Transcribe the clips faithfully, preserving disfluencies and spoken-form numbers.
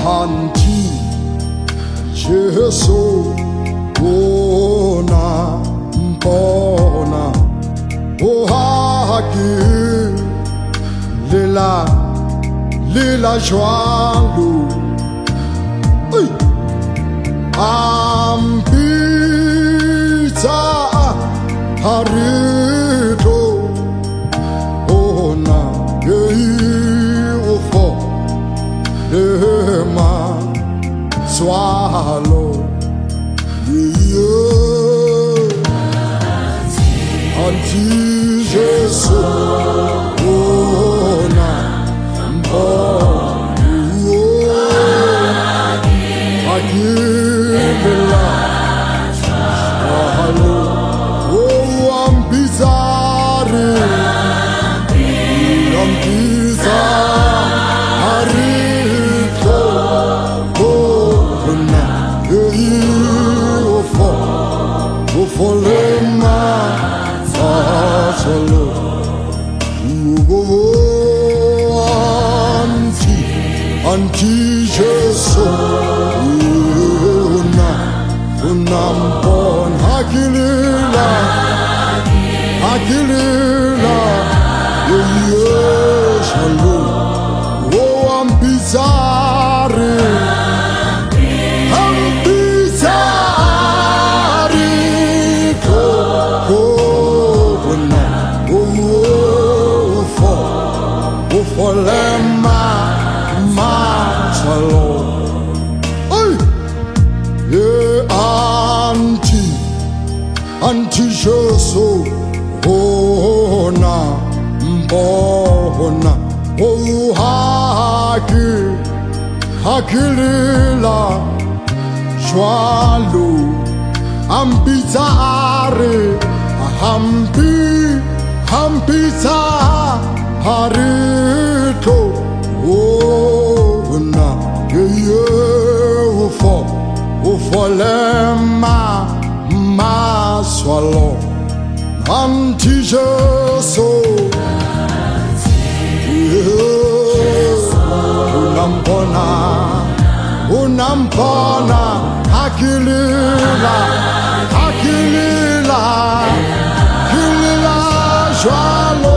anti Jesus ona mpona ohaki lila lila jwalu ambita harito ona yeufo ema swallow yeah anti Jesus ona Akila Swallow oh ambizari ambizari Bona yeufo ufolema fasolo anti anti Jesus una unampon hakilila hakilila yeshalo oh ambizari Folema matalo ay yeah anti anti jesu ona mbona oh haki hakilila jwalu ambizare hampi hampita harito ona yeufo ufolema maswalo anti jesu unampona unampona hakilila hakilila hakilila jwalo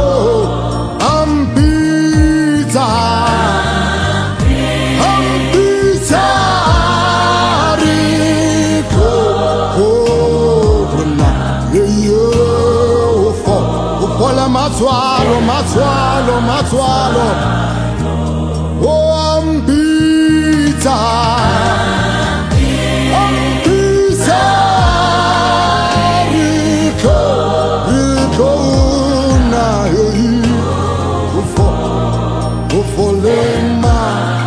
Matsualo, matsualo, matsualo oh ambita ambita Rico Rico na ufo ufo lema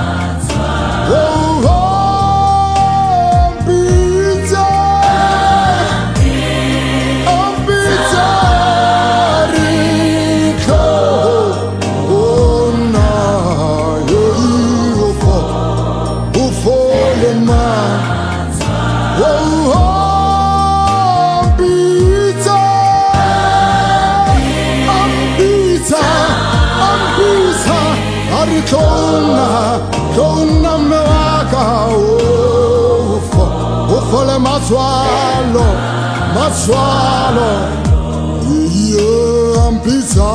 oh ambita ambita Kona, kona mewaka ufo, ufo le maswalo, maswalo, yeah, ambisa,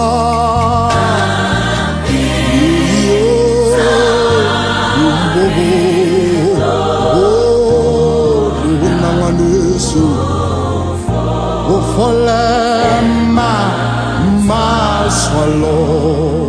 yeah, oh, unanganisu, ufo le ma, maswalo.